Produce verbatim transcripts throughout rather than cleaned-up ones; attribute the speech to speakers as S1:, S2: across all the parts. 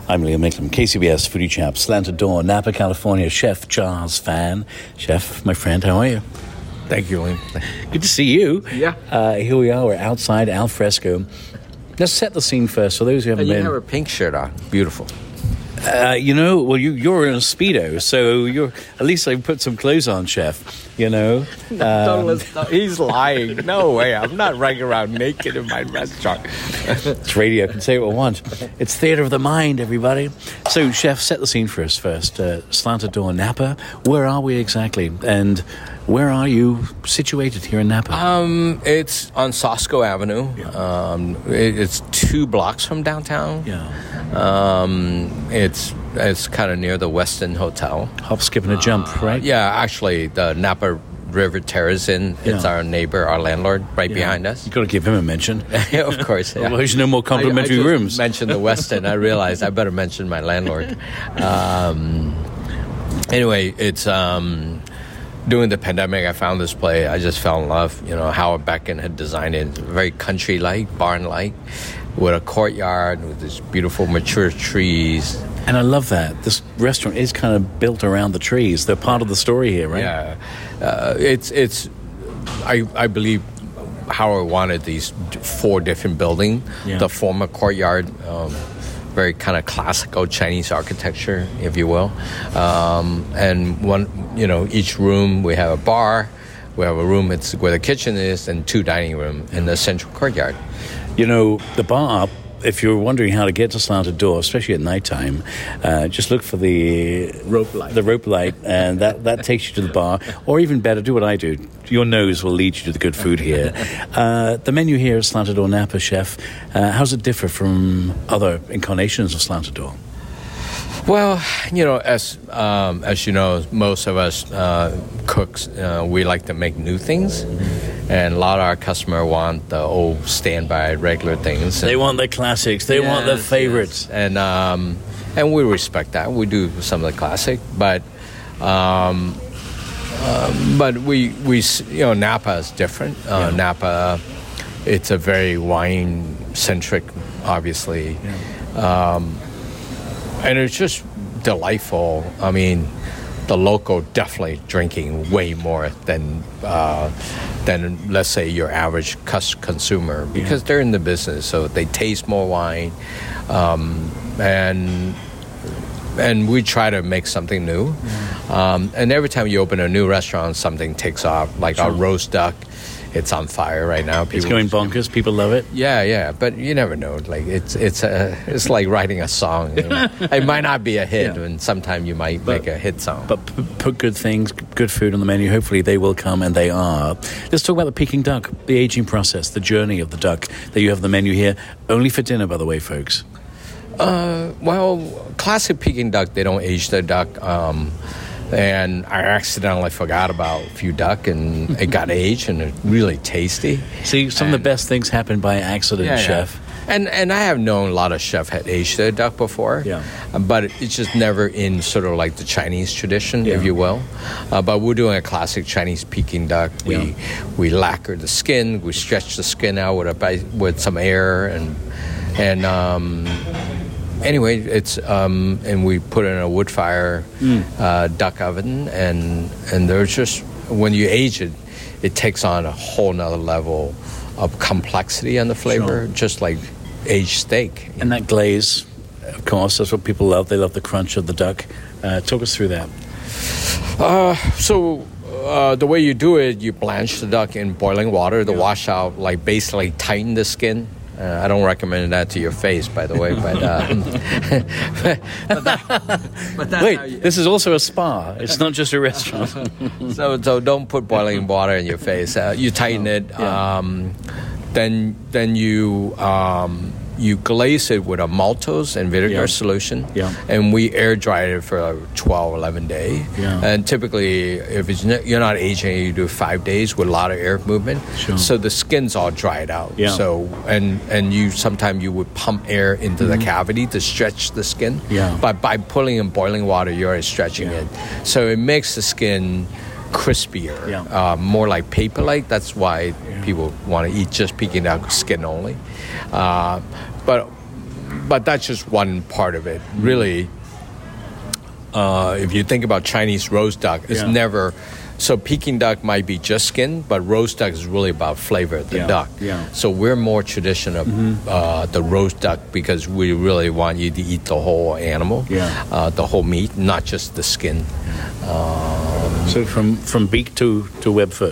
S1: I'm Liam Nicklem, K C B S Foodie Chap, Slanted Door, Napa, California, Chef Charles Fan. Chef, my friend, how are you?
S2: Thank you, Liam.
S1: Good to see you.
S2: Yeah.
S1: Uh, here we are, we're outside al fresco. Let's set the scene first for those who haven't
S2: And you
S1: been.
S2: have a pink shirt on. Beautiful.
S1: Uh, you know, well, you, you're in a Speedo, so you're at least I put some clothes on, Chef, you know.
S2: Don't
S1: Um,
S2: listen. He's lying. No way. I'm not running around naked in my restaurant.
S1: It's radio, I can say what I want. It's theater of the mind, everybody. So, Chef, set the scene for us first. Uh, Slanted Door, Napa. Where are we exactly? And where are you situated here in Napa?
S2: Um, it's on Sosco Avenue. Um, it, it's two blocks from downtown.
S1: yeah.
S2: Um, it's it's kind of near the Westin Hotel.
S1: Hop, skip, and a jump, right?
S2: Yeah, actually, the Napa River Terrace Inn. It's
S1: Yeah.
S2: our neighbor, our landlord, right
S1: Yeah.
S2: behind us.
S1: You've got to give him a mention.
S2: Yeah, of course. Yeah.
S1: Otherwise, no more complimentary
S2: I, I just
S1: rooms.
S2: mentioned the Westin. I realized I better mention my landlord. Um, anyway, it's um, during the pandemic. I found this place. I just fell in love. You know, Howard Becken had designed it, very country-like, barn-like, with a courtyard with these beautiful mature trees.
S1: And I love that. This restaurant is kind of built around the trees. They're part of the story here, right?
S2: Yeah, uh, it's it's. I I believe Howard wanted these four different buildings.
S1: Yeah.
S2: The former courtyard, um, very kind of classical Chinese architecture, if you will, um, and one you know each room we have a bar, we have a room it's where the kitchen is, and two dining room in the central courtyard.
S1: You know, the bar, if you're wondering how to get to Slanted Door, especially at nighttime, uh, just look for the
S2: Rope light.
S1: the rope light, and that, that takes you to the bar. Or even better, do what I do. Your nose will lead you to the good food here. Uh, the menu here at Slanted Door Napa, Chef, uh, how does it differ from other incarnations of Slanted Door?
S2: Well, you know, as um, as you know, most of us uh, cooks, uh, we like to make new things, and a lot of our customers want the old standby regular things.
S1: They want the classics. They want the
S2: Yes,
S1: favorites.
S2: yes. and um, and we respect that. We do some of the classic, but um, um, but we we s- you know Napa is different. Uh,
S1: Yeah.
S2: Napa, it's a very wine centric, obviously. Um, And it's just delightful. I mean, the local definitely drinking way more than uh, than let's say your average cus- consumer because they're in the business, so they taste more wine, um, and and we try to make something new. Um, and every time you open a new restaurant, something takes off. Like our roast duck, it's on fire right now.
S1: It's going bonkers. People love it.
S2: Yeah, yeah, but you never know. Like it's it's a it's like writing a song. You know? It might not be a hit,
S1: Yeah.
S2: and sometimes you might
S1: But-
S2: make a hit song.
S1: But p- put good things, good food on the menu. Hopefully they will come, and they are. Let's talk about the Peking duck, the aging process, the journey of the duck that you have on the menu here. Only for dinner, by the way, folks.
S2: Uh, well, classic Peking duck, they don't age their duck. Um, and I accidentally forgot about a few duck, and it got aged, and it's really tasty.
S1: See, some of the best things happen by accident,
S2: Yeah, yeah.
S1: Chef.
S2: And and I have known a lot of chefs had aged their duck before,
S1: Yeah.
S2: uh, but it's just never in sort of like the Chinese tradition,
S1: Yeah.
S2: if you will. Uh, but we're doing a classic Chinese Peking duck. We
S1: Yeah.
S2: we lacquer the skin, we stretch the skin out with a bi- with some air, and and um, anyway, it's um, and we put it in a wood fire
S1: Mm.
S2: uh, duck oven, and and there's just when you age it, it takes on a whole nother level of complexity and the flavor,
S1: Sure.
S2: just like aged steak.
S1: And that glaze, of course, that's what people love. They love the crunch of the duck. Uh, talk us through that.
S2: Uh, so uh, the way you do it, you blanch the duck in boiling water to
S1: Yeah.
S2: wash out, like basically tighten the skin. Uh, I don't recommend that to your face, by the way, but um, but, that, but that's how you-
S1: Wait, this is also a spa. It's not just a restaurant.
S2: so so don't put boiling water in your face. Uh, you tighten it.
S1: Yeah.
S2: Um, then then you um, you glaze it with a maltose and vinegar
S1: Yeah.
S2: solution.
S1: Yeah.
S2: And we air dry it for twelve, eleven days.
S1: Yeah.
S2: And typically, if it's n- you're not aging, you do five days with a lot of air movement.
S1: Sure.
S2: So the skin's all dried out.
S1: Yeah.
S2: So and and you sometimes you would pump air into the cavity to stretch the skin.
S1: Yeah.
S2: But by putting in boiling water, you're already stretching
S1: Yeah.
S2: it. So it makes the skin crispier,
S1: Yeah.
S2: uh, more like paper-like. That's why people want to eat just Peking duck skin only. Uh, but but that's just one part of it. Really, uh, if you think about Chinese roast duck, it's
S1: Yeah.
S2: never... So Peking duck might be just skin, but roast duck is really about flavor of the
S1: Yeah,
S2: duck.
S1: yeah.
S2: So we're more traditional of
S1: Mm-hmm.
S2: uh, the roast duck because we really want you to eat the whole animal,
S1: Yeah.
S2: uh, the whole meat, not just the skin.
S1: So from, from beak to, to webfoot.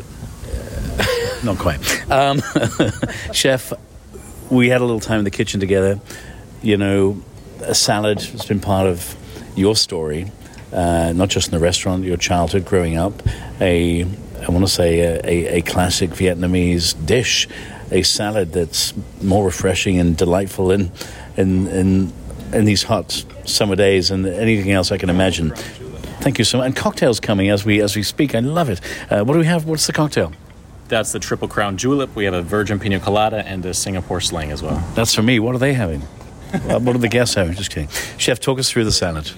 S1: Not quite. Um, Chef, we had a little time in the kitchen together. You know, a salad has been part of your story, uh, not just in the restaurant, your childhood growing up. A, I want to say, a, a, a classic Vietnamese dish, a salad that's more refreshing and delightful in, in, in, in these hot summer days than anything else I can imagine. Thank you so much. And cocktails coming as we as we speak. I love it. Uh, what do we have? What's the cocktail?
S3: That's the Triple Crown Julep. We have a Virgin Pina Colada and a Singapore Sling as well.
S1: That's for me. What are they having? uh, what are the guests having? Just kidding. Chef, talk us through the salad.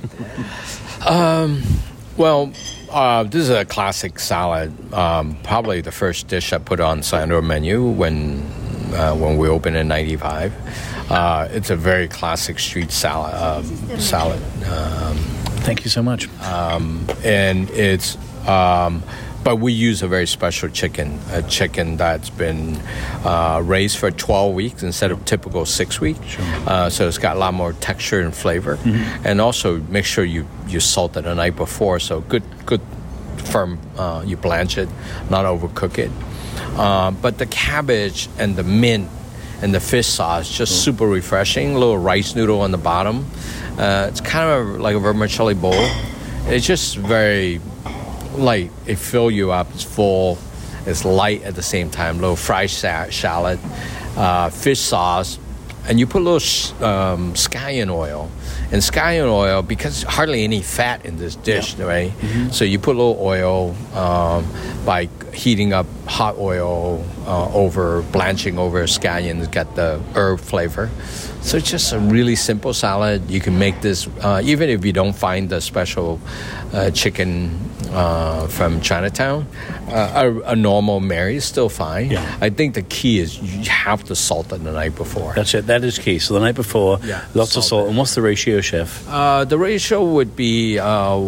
S2: Um, well, uh, this is a classic salad. Um, probably the first dish I put on San Andreas menu when uh, when we opened in ninety-five. Uh, it's a very classic street salad. Uh, salad. Um,
S1: Thank you so much.
S2: Um, and it's, um, but we use a very special chicken, a chicken that's been uh, raised for twelve weeks instead of typical six weeks.
S1: Sure.
S2: Uh, so it's got a lot more texture and flavor. Mm-hmm. And also make sure you, you salt it the night before. So good, good firm, uh, you blanch it, not overcook it. Uh, but the cabbage and the mint and the fish sauce, just mm-hmm. super refreshing. A little rice noodle on the bottom. Uh, it's kind of like a vermicelli bowl. It's just very light. It fills you up. It's full. It's light at the same time. A little fried shallot, uh, fish sauce, and you put a little sh- um, scallion oil. And scallion oil, because hardly any fat in this dish, yeah. right? Mm-hmm. So you put a little oil um, by heating up hot oil uh, over, blanching over scallion. It's got the herb flavor. So it's just a really simple salad. You can make this, uh, even if you don't find the special uh, chicken uh, from Chinatown, uh, a, a normal Mary is still fine.
S1: Yeah.
S2: I think the key is you have to salt it the night before.
S1: That's it. That is key. So the night before,
S2: yeah,
S1: lots
S2: salt
S1: of salt.
S2: it.
S1: And what's the ratio, Chef?
S2: Uh, the ratio would be uh,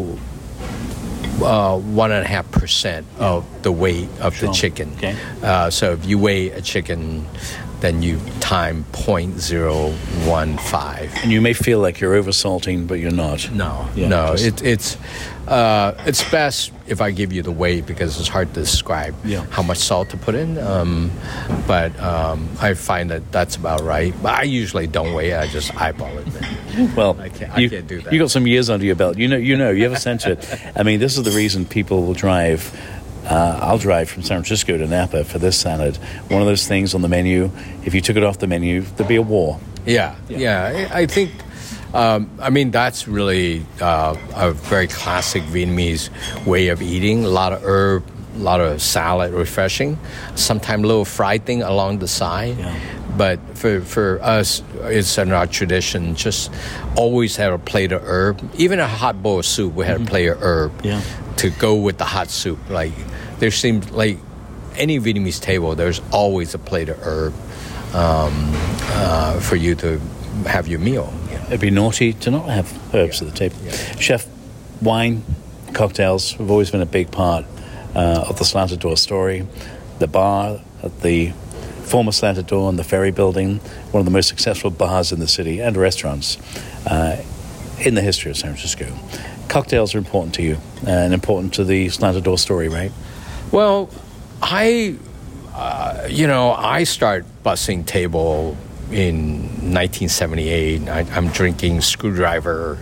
S2: uh, one and a half percent of the weight of
S1: Sure.
S2: the chicken.
S1: Okay.
S2: Uh, so if you weigh a chicken, then you time zero point zero one five.
S1: And you may feel like you're over-salting, but you're not.
S2: No,
S1: Yeah,
S2: no.
S1: just-
S2: It, it's uh, it's best if I give you the weight because it's hard to describe
S1: Yeah.
S2: how much salt to put in. Um, but um, I find that that's about right. But I usually don't weigh it. I just eyeball it.
S1: Well,
S2: I can't- I
S1: you,
S2: can't do that.
S1: You got some years under your belt. You know, you know, you have a sense of it. I mean, this is the reason people will drive. Uh, I'll drive from San Francisco to Napa for this salad. One of those things on the menu. If you took it off the menu, there'd be a war.
S2: Yeah, yeah. I I think, um, I mean, that's really uh, a very classic Vietnamese way of eating. A lot of herb, a lot of salad, refreshing. Sometimes a little fried thing along the side.
S1: Yeah.
S2: But for, for us, it's in our tradition, just always have a plate of herb. Even a hot bowl of soup, we had mm-hmm. a plate of herb
S1: Yeah.
S2: to go with the hot soup. Like, there seems like any Vietnamese table, there's always a plate of herb um, uh, for you to have your meal.
S1: It'd be naughty to not have herbs
S2: Yeah.
S1: at the table.
S2: Yeah.
S1: Chef, wine, cocktails have always been a big part uh, of the Slanted Door story. The bar at the former Slanted Door in the Ferry Building, one of the most successful bars in the city and restaurants uh, in the history of San Francisco. Cocktails are important to you and important to the Slanted Door story, right?
S2: Well, I, uh, you know, I start bussing table in nineteen seventy-eight. I, I'm drinking Screwdriver,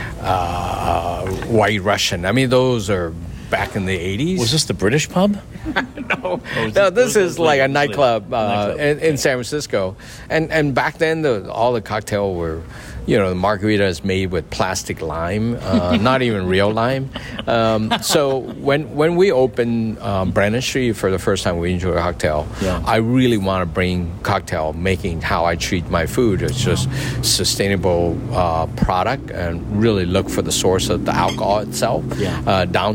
S2: uh, White Russian. I mean, those are back in the eighties.
S1: Was this the British pub?
S2: no, no, this is like a nightclub, uh,
S1: nightclub.
S2: in, in San Francisco. And and back then, the, all the cocktail were, you know, the margarita is made with plastic lime, uh, not even real lime. Um, so when when we opened um, Brandon Street for the first time, we enjoyed a cocktail.
S1: Yeah.
S2: I really want to bring cocktail making how I treat my food. It's just sustainable uh, product and really look for the source of the alcohol itself,
S1: Yeah.
S2: uh, down to the lime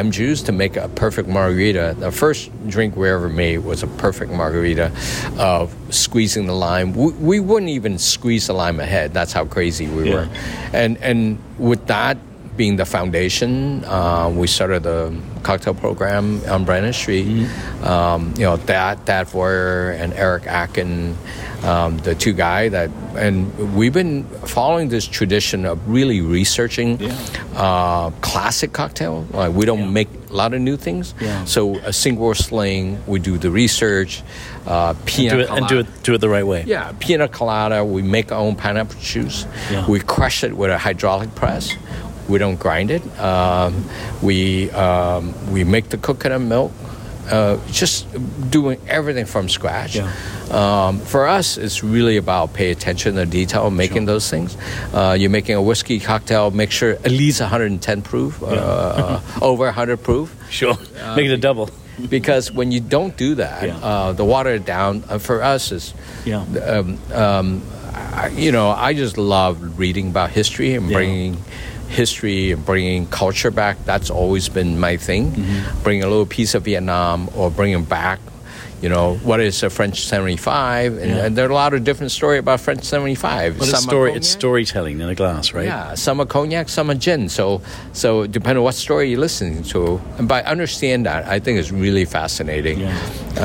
S2: lime juice to make a perfect margarita. The first drink we ever made was a perfect margarita of squeezing the lime. We, we wouldn't even squeeze the lime ahead. That's how crazy we yeah. were. And and with that being the foundation, uh, we started the cocktail program on Brandon Street. Mm-hmm. Um, you know, that Dad Voyer and Eric Akin, um, the two guys that, and we've been following this tradition of really researching yeah. uh, classic cocktail. Like we don't yeah. make a lot of new things. Yeah. So a single sling, we do the research. Uh, pina
S1: and do it,
S2: colada.
S1: and do it do it the right way.
S2: Yeah, pina colada. We make our own pineapple juice. Yeah. We crush it with a hydraulic press. We don't grind it. Um, we um, we make the coconut milk. Uh, just doing everything from scratch. Yeah. Um, for us, it's really about pay attention to detail, making sure. those things. Uh, you're making a whiskey cocktail, make sure at least one hundred ten proof, yeah. uh, over one hundred proof.
S1: Sure, uh, make it a double.
S2: Because when you don't do that, yeah. uh, the water down, uh, for us is, yeah. um, um, I, you know, I just love reading about history and bringing yeah. history and bringing culture back. That's always been my thing. Mm-hmm. Bring a little piece of Vietnam or bring them back. You know, what is a French seventy-five? And, yeah. and there are a lot of different stories about French seventy-five.
S1: Well, it's, story, it's storytelling in a glass, right?
S2: Yeah, some are cognac, some are gin. So, so depending on what story you're listening to. And by understand that, I think it's really fascinating yeah.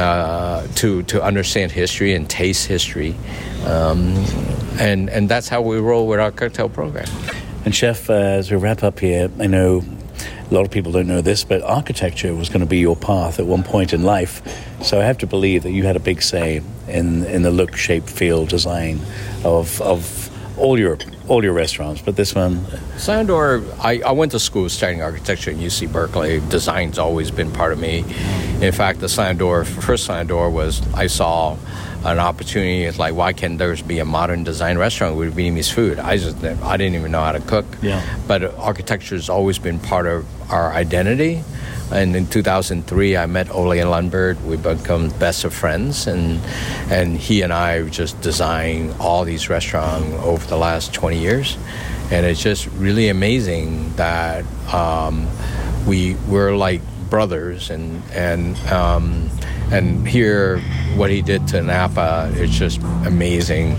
S2: uh, to to understand history and taste history. Um, and, and that's how we roll with our cocktail program.
S1: And Chef, uh, as we wrap up here, I know a lot of people don't know this, but architecture was going to be your path at one point in life. So I have to believe that you had a big say in, in the look, shape, feel, design of of all your all your restaurants. But this one,
S2: Sandor, I, I went to school studying architecture at U C Berkeley. Design's always been part of me. In fact, the Sandor, first Sandor was I saw an opportunity. It's like, why can't there be a modern design restaurant with Vietnamese food? I just I didn't even know how to cook. Yeah. But architecture has always been part of our identity. And in two thousand three, I met Ole Lundberg. We become best of friends, and and he and I just designed all these restaurants over the last twenty years, and it's just really amazing that um, we we're like brothers, and and um, and here what he did to Napa is just amazingly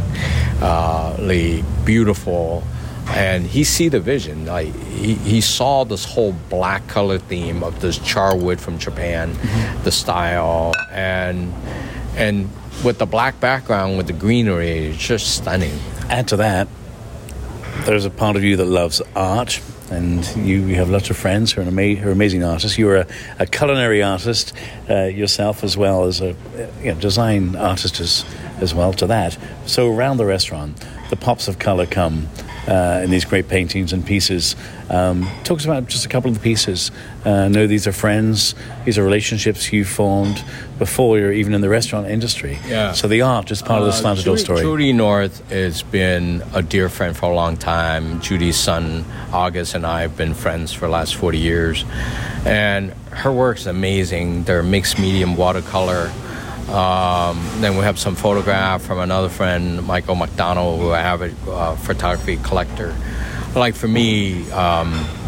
S2: beautiful. And he see the vision. Like he, he saw this whole black color theme of this charwood from Japan, mm-hmm. the style, and and with the black background with the greenery, it's just stunning.
S1: Add to that, there's a part of you that loves art, and you, you have lots of friends who are, ama- who are amazing artists. You're a, a culinary artist uh, yourself, as well as a you know, design artist as, as well to that. So around the restaurant, the pops of color come uh, in these great paintings and pieces. Um, talk us about just a couple of the pieces. Uh, I know these are friends, these are relationships you formed before you're even in the restaurant industry. Yeah. So the art is part uh, of the Slanted Door story.
S2: Judy North has been a dear friend for a long time. Judy's son, August, and I have been friends for the last forty years. And her work's amazing. They're mixed medium watercolor. Um, then we have some photograph from another friend, Michael McDonald, who I have a uh, photography collector. Like for me, um,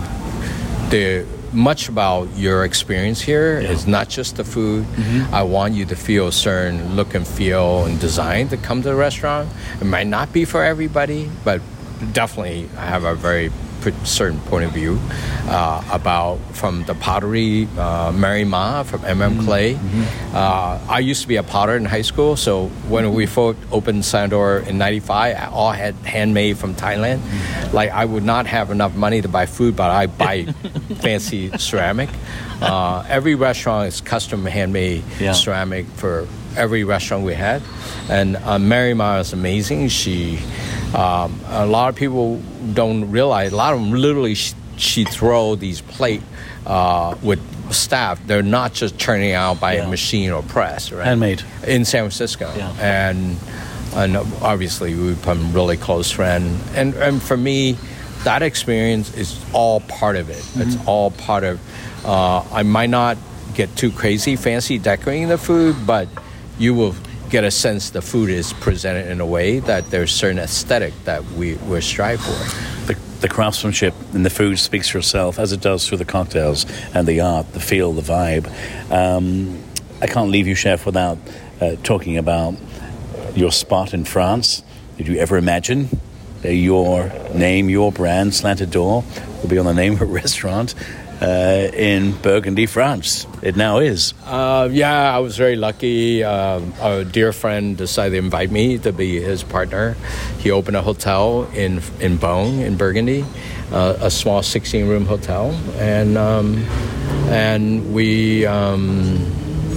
S2: the much about your experience here yeah. is not just the food. Mm-hmm. I want you to feel a certain look and feel and design to come to the restaurant. It might not be for everybody, but definitely I have a very certain point of view uh, about from the pottery, uh, Mary Ma from M M Clay. Mm-hmm. Uh, I used to be a potter in high school, so when we first opened Sandor in ninety-five, I all had handmade from Thailand. Mm-hmm. Like I would not have enough money to buy food, but I buy fancy ceramic. Uh, every restaurant is custom handmade yeah. ceramic for every restaurant we had, and uh, Mary Ma is amazing. She Um, a lot of people don't realize, a lot of them literally sh- she throw these plate uh, with staff. They're not just churning out by yeah. a machine or press, right?
S1: Handmade.
S2: In San Francisco. Yeah. And and obviously we become really close friend. And, and for me, that experience is all part of it. Mm-hmm. It's all part of, uh, I might not get too crazy, fancy decorating the food, but you will get a sense the food is presented in a way that there's certain aesthetic that we, we strive for.
S1: The, the craftsmanship in the food speaks for itself, as it does through the cocktails and the art, the feel, the vibe. Um, I can't leave you, Chef, without uh, talking about your spot in France. Did you ever imagine that your name, your brand, Slanted Door, will be on the name of a restaurant uh, in Burgundy, France? It now is.
S2: Uh, yeah, I was very lucky. Um, a dear friend decided to invite me to be his partner. He opened a hotel in in Beaune, in Burgundy, uh, a small sixteen-room hotel, and um, and we. Um,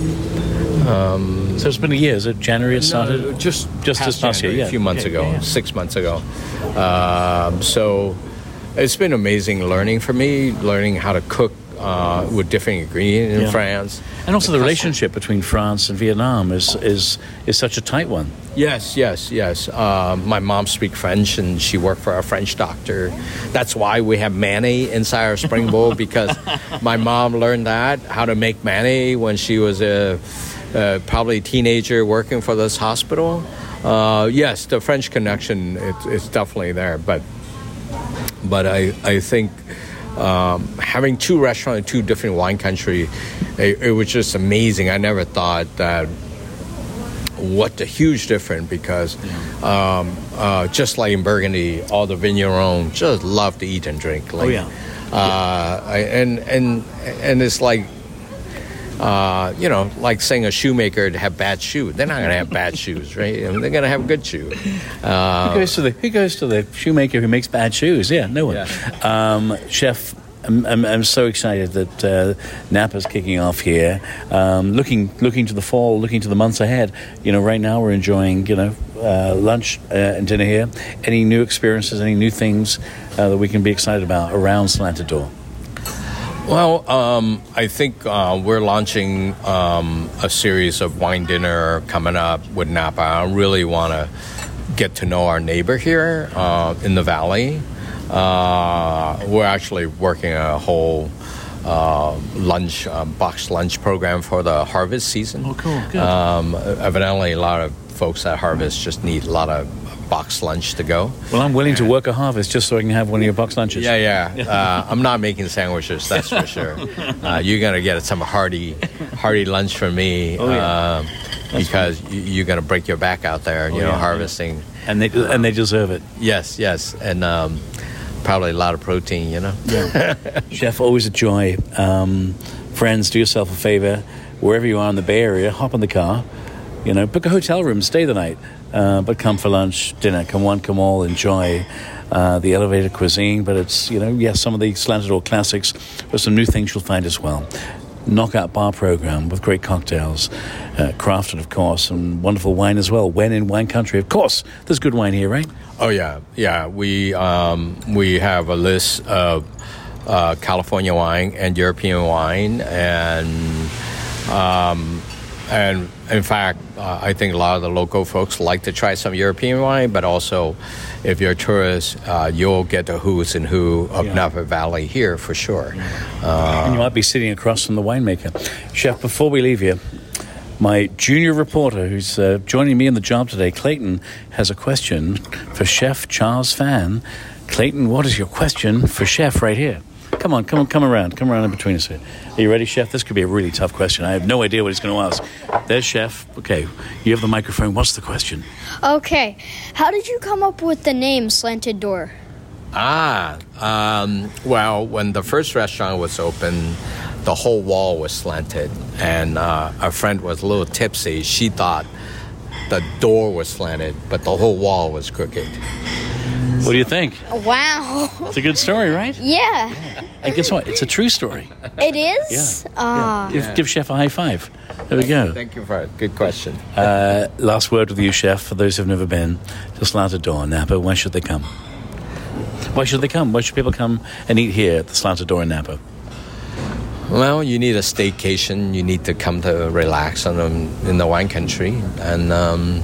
S2: um,
S1: so it's been a year. Is it January it started?
S2: No, just
S1: just this past year,
S2: yeah,
S1: yeah.
S2: a few months
S1: yeah,
S2: ago,
S1: yeah, yeah.
S2: six months ago. Um, so it's been amazing learning for me, learning how to cook uh, with different ingredients in
S1: Yeah.
S2: France.
S1: And also the relationship between France and Vietnam is is is such a tight one.
S2: Yes, yes, yes. Uh, my mom speaks French, and she worked for a French doctor. That's why we have mayonnaise inside our spring bowl, because my mom learned that, how to make mayonnaise, when she was a uh, probably a teenager working for this hospital. Uh, yes, the French connection, it, it's definitely there. But but I, I think um, having two restaurants in two different wine countries, it, it was just amazing. I never thought that. What a huge difference, because um, uh, just like in Burgundy, all the vignerons just love to eat and drink. Like,
S1: oh yeah,
S2: uh, I, and and and it's like uh, you know, like saying a shoemaker to have bad shoes. They're not going to have bad shoes, right? I mean, they're going to have good shoes. Uh,
S1: who goes to the who goes to the shoemaker who makes bad shoes? Yeah, no one.
S2: Yeah.
S1: Um, Chef. I'm, I'm, I'm so excited that uh, Napa's kicking off here. Um, looking, looking to the fall, looking to the months ahead. You know, right now we're enjoying, you know, uh, lunch uh, and dinner here. Any new experiences, any new things uh, that we can be excited about around Slanted Door?
S2: Well, um, I think uh, we're launching um, a series of wine dinner coming up with Napa. I really want to get to know our neighbor here uh, in the valley. Uh, we're actually working a whole uh, lunch, uh, box lunch program for the harvest season.
S1: Oh, cool. Good.
S2: Um, evidently, a lot of folks at harvest just need a lot of box lunch to go.
S1: Well, I'm willing to work a harvest just so I can have one of your box lunches.
S2: Yeah, yeah. Uh, I'm not making sandwiches, that's for sure. Uh, you're going to get some hearty, hearty lunch from me.
S1: Oh, yeah.
S2: uh, because fun. You're going to break your back out there, you oh, know, yeah, harvesting.
S1: Yeah. And they and they deserve it.
S2: Yes, yes. And um, probably a lot of protein, you know.
S1: Yeah. Chef, always a joy. Um, friends, do yourself a favor. Wherever you are in the Bay Area, hop in the car. You know, book a hotel room, stay the night. Uh, but come for lunch, dinner. Come one, come all. Enjoy uh, the elevated cuisine. But it's, you know, yes, some of the Slanted Door classics, but some new things you'll find as well. Knockout bar program with great cocktails, uh, crafted, of course, and wonderful wine as well. When in wine country, of course, there's good wine here, right?
S2: Oh yeah, yeah. We um, we have a list of uh, California wine and European wine, and um, and in fact, uh, I think a lot of the local folks like to try some European wine, but also, if you're a tourist, uh, you'll get the who's and who of yeah. Napa Valley here for sure. Uh,
S1: and you might be sitting across from the winemaker. Chef, before we leave you, my junior reporter who's uh, joining me in the job today, Clayton, has a question for Chef Charles Phan. Clayton, what is your question for Chef right here? Come on, come on, come around. Come around in between us here. Are you ready, Chef? This could be a really tough question. I have no idea what he's going to ask. There's Chef. Okay, you have the microphone. What's the question?
S4: Okay. How did you come up with the name Slanted Door?
S2: Ah, um, well, when the first restaurant was open, the whole wall was slanted. And uh, our friend was a little tipsy. She thought the door was slanted, but the whole wall was crooked.
S1: What do you think?
S4: Wow.
S1: It's a good story, right?
S4: Yeah.
S1: And guess what? It's a true story.
S4: It is?
S1: Yeah.
S4: Uh,
S1: yeah. Give, give Chef a high five. There we go.
S2: Thank you for it. Good question.
S1: Uh, last word with you, Chef. For those who've never been to Slanted Door in Napa, why should they come? Why should they come? Why should people come and eat here at the Slanted Door in Napa?
S2: Well, you need a staycation. You need to come to relax on them in the wine country. And, um,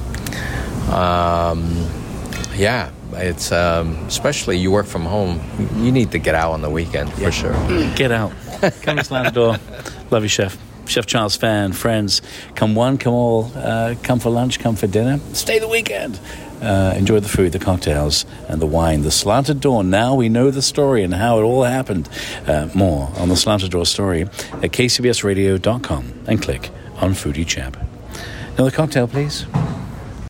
S2: um, yeah. It's um, especially you work from home. You need to get out on the weekend for yeah. sure.
S1: Get out. Come to Slanted Door. Love you, Chef. Chef Charles Phan, friends. Come one, come all. Uh, come for lunch. Come for dinner. Stay the weekend. Uh, enjoy the food, the cocktails, and the wine. The Slanted Door. Now we know the story and how it all happened. Uh, more on the Slanted Door story at k c b s radio dot com and click on Foodie Chap. Another cocktail, please.